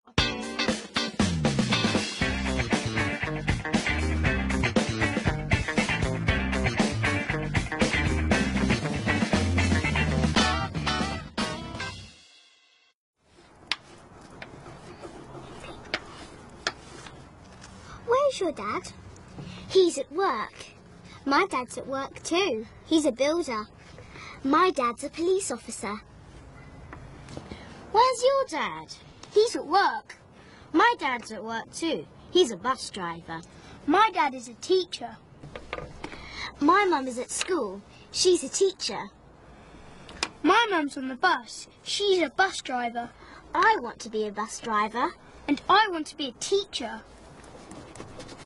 Where's your dad? He's at work. My dad's at work too. He's a builder. My dad's a police officer. Where's your dad? He's at work. My dad's at work too. He's a bus driver. My dad is a teacher. My mum is at school. She's a teacher. My mum's on the bus. She's a bus driver. I want to be a bus driver. And I want to be a teacher.